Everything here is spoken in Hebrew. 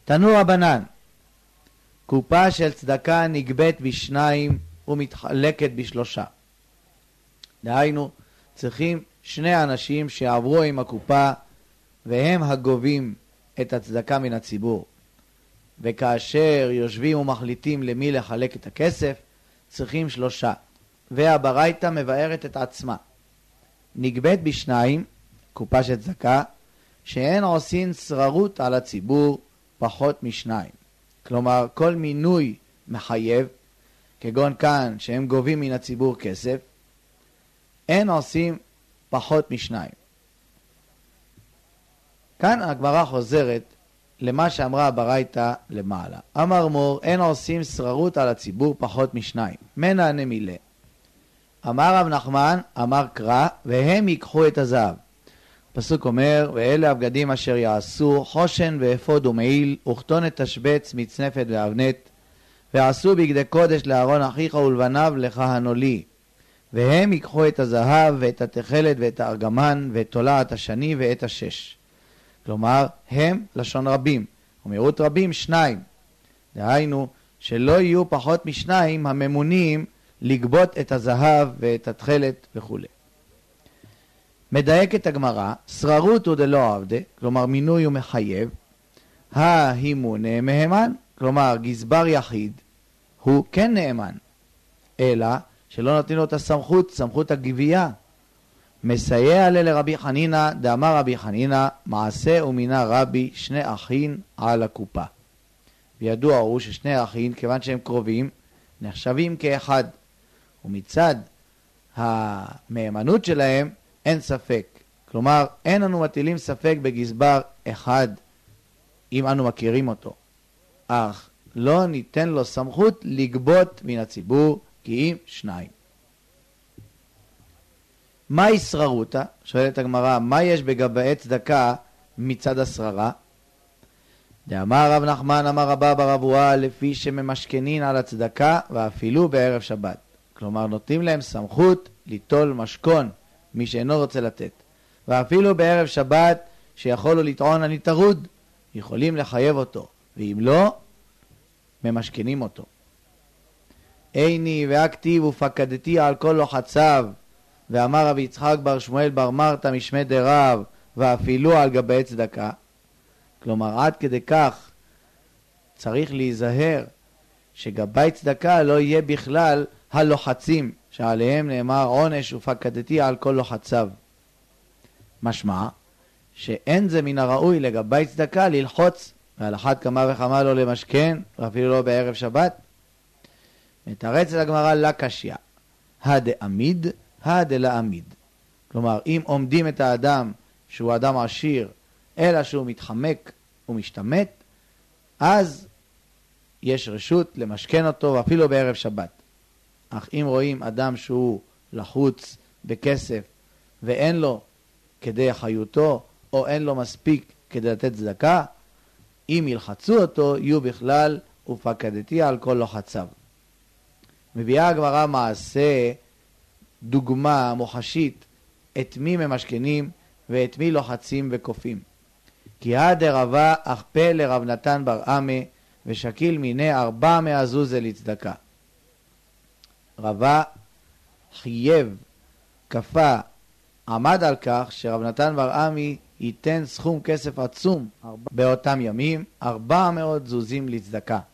תנו רבנן, קופה של צדקה נגבית בשניים ומתחלקת בשלושה. דהיינו, צריכים שני אנשים שעברו עם הקופה והם הגובים את הצדקה מן הציבור. וכאשר יושבים ומחליטים למי לחלק את הכסף, צריכים שלושה. והברייתא מבארת את עצמה. נגבית בשניים, קופה של צדקה, שאין עושים שררות על הציבור פחות משניים. כלומר, כל מינוי מחייב, כגון כאן שהם גובים מן הציבור כסף, אין עושים פחות משניים. כאן הגמרא חוזרת למה שאמרה הברייתא למעלה. אמר מור, אין עושים שררות על הציבור פחות משניים. מנה נמילה. אמר רב נחמן, אמר קרא, והם ייקחו את הזהב. פסוק אומר, ואלה הבגדים אשר יעשו חושן ואפוד ומעיל, וכתונת תשבץ מצנפת ואבנת, ועשו בגדי קודש לאהרון אחיך ולבניו לכהנו לי. והם ייקחו את הזהב ואת התכלת ואת הארגמן ואת תולעת השני ואת השש. כלומר, הם לשון רבים, ומיעוט רבים שניים. דהיינו, שלא יהיו פחות משניים הממונים לגבות את הזהב ואת התכלת וכו'. מדייקת הגמרא, שררות הוא דלא עבדה, כלומר מינוי הוא מחייב, ההימונה מהימן, כלומר גזבר יחיד, הוא כן נאמן, אלא שלא נותנים לו את הסמכות, סמכות הגבייה. מסייע לרבי חנינא, דאמר רבי חנינא, מעשה ומינה רבי שני אחים על הקופה. וידוע הוא ששני אחים, כיוון שהם קרובים, נחשבים כאחד, ומצד המאמנות שלהם אין ספק. כלומר, אין אנו מטילים ספק בגזבר אחד, אם אנו מכירים אותו. אך לא ניתן לו סמכות לגבות מן הציבור, כי אם שניים. מהי שררותה? שואלת הגמרא, מה יש בגבאי צדקה מצד השררה? דאמר רב נחמן אמר רבא בר אבוה, לפי שממשכנין על הצדקה ואפילו בערב שבת. כלומר, נותנים להם סמכות ליטול משכון מי שאינו רוצה לתת. ואפילו בערב שבת שיכולו לטעון אני טרוד, יכולים לחייב אותו, ואם לא, ממשכנים אותו. איני ואכתיב ופקדתי על כל לוחציו, ואמר רבי יצחק בר שמואל בר מרתא משמי דרב, ואפילו על גבי צדקה. כלומר, עד כדי כך צריך להיזהר שגבי צדקה לא יהיה בכלל הלוחצים, שעליהם נאמר עונש ופקדתי על כל לוחציו. משמע שאין זה מן הראוי לגבי צדקה ללחוץ, ועל אחת כמה וכמה לא למשכן, ואפילו לא בערב שבת. מתרצת הגמרא לקשיא, הדעמיד, הדלעמיד. כלומר, אם עומדים את האדם שהוא אדם עשיר, אלא שהוא מתחמק ומשתמט, אז יש רשות למשכן אותו ואפילו בערב שבת. אך אם רואים אדם שהוא לחוץ בכסף ואין לו כדי חיותו, או אין לו מספיק כדי לתת צדקה, אם ילחצו אותו, יהיו בכלל ופקדתי על כל לוחציו. מביאה הגמרא מעשה, דוגמה מוחשית, את מי ממשכנים ואת מי לוחצים וקופים. כי הדרבה אכפה לרב נתן בר עמי, ושקיל מיני 400 זוזה לצדקה. רבה חייב, כפה, עמד על כך שרב נתן בר עמי ייתן סכום כסף עצום באותם ימים, 400 זוזים לצדקה.